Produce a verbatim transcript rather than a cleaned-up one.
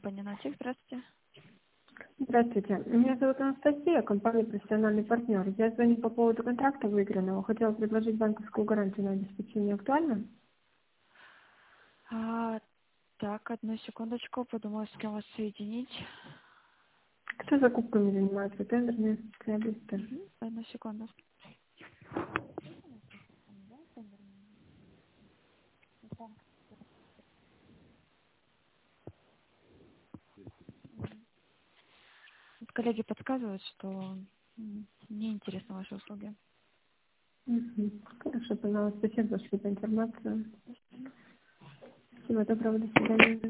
компания «Натик». Здравствуйте. Здравствуйте. Меня зовут Анастасия, компания «Профессиональный партнер». Я звоню по поводу контракта выигранного. Хотела предложить банковскую гарантию на обеспечение. Актуально? А, так, одну секундочку, подумаю, с кем вас соединить. Кто закупками занимается? Тендерные специалисты. Мгм, одну секунду. Вот коллеги подсказывают, что м, мне интересны ваши услуги. Мгм. Хорошо, пожалуйста. Спасибо большое за информацию. Всего доброго, до свидания.